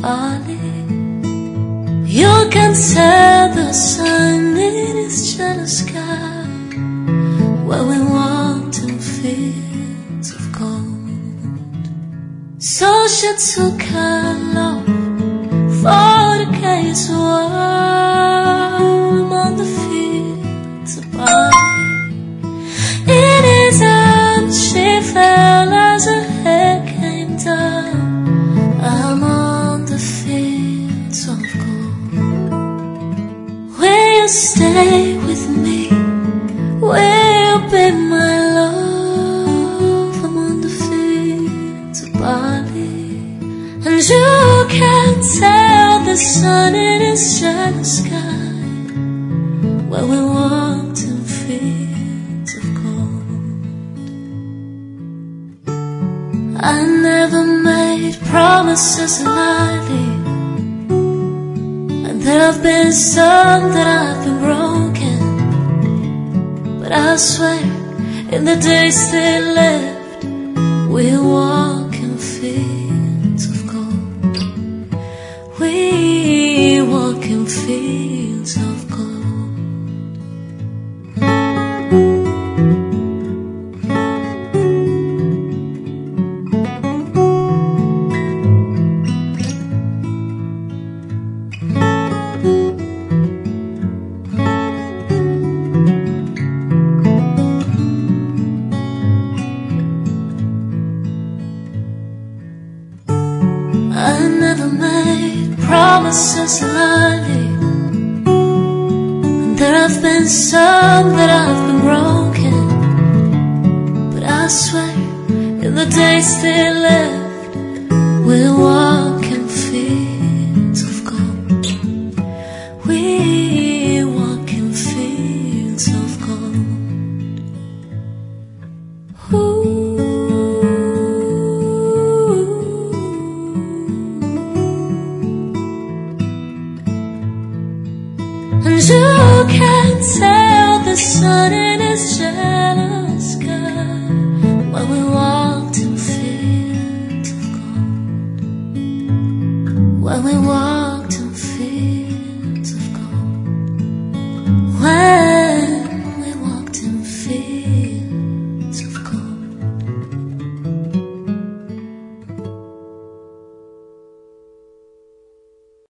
Bali. You can tell the sun in its jealous sky where we walked in fields of gold. So she took her love for the case warm on the fields of Bali. In his arms she fell as her head came down among the fields of gold. Will you stay with me? Will you be my love among the fields of Bali? And you can tell the sun in its jealous sky where we walked in fields of gold. I never made promises lightly, and there have been some that have been broken. But I swear, in the days they left, we'll walk in fields of gold. We walk in fields of gold. I never made promises lightly, and there have been some that have been broken. But I swear, in the days they left, we'll walk